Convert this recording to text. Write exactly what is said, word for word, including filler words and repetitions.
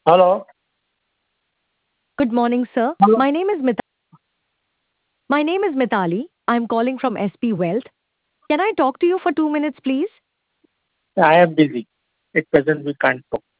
Hello. Good morning, sir. Hello. My name is Mit- My name is Mitali. I'm calling from S P Wealth. Can I talk to you for two minutes, please? I am busy. At present, we can't talk.